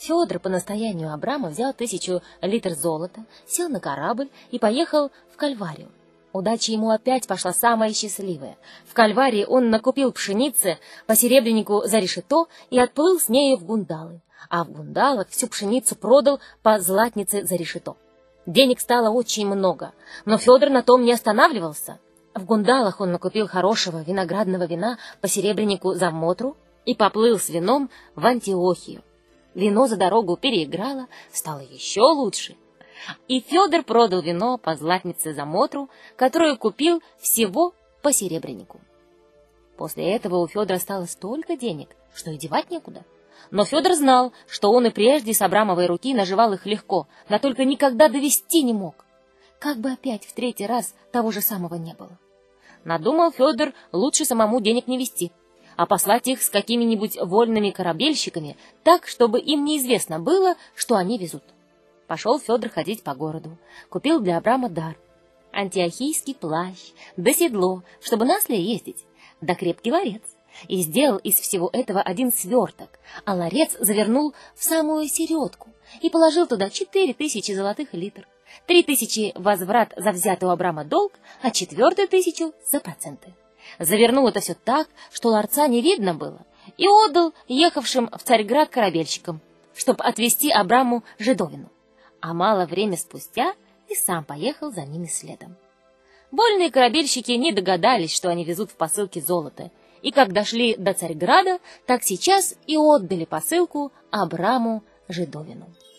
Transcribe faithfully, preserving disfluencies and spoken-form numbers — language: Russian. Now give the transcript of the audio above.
Федор по настоянию Абрама взял тысячу литров золота, сел на корабль и поехал в Кальварию. Удача ему опять пошла самая счастливая. В Кальварии он накупил пшеницы по серебрянику за решето и отплыл с нею в Гундалы, а в Гундалах всю пшеницу продал по златнице за решето. Денег стало очень много, но Федор на том не останавливался. В Гундалах он накупил хорошего виноградного вина по серебрянику за мотру и поплыл с вином в Антиохию. Вино за дорогу переиграло, стало еще лучше. И Федор продал вино по златнице за мотру, которую купил всего по серебрянику. После этого у Федора стало столько денег, что и девать некуда. Но Федор знал, что он и прежде с Абрамовой руки наживал их легко, да только никогда довести не мог. Как бы опять в третий раз того же самого не было. Надумал Федор лучше самому денег не вести, а послать их с какими-нибудь вольными корабельщиками, так, чтобы им неизвестно было, что они везут. Пошел Федор ходить по городу, купил для Абрама дар. Антиохийский плащ, да седло, чтобы на осле ездить, да крепкий ларец. И сделал из всего этого один сверток, а ларец завернул в самую середку и положил туда четыре тысячи золотых литр, три тысячи возврат за взятый у Абрама долг, а четвертую тысячу за проценты. Завернул это все так, что ларца не видно было, и отдал ехавшим в Царьград корабельщикам, чтобы отвезти Абраму жидовину. А мало время спустя и сам поехал за ними следом. Вольные корабельщики не догадались, что они везут в посылке золото, и как дошли до Царьграда, так сейчас и отдали посылку Абраму жидовину.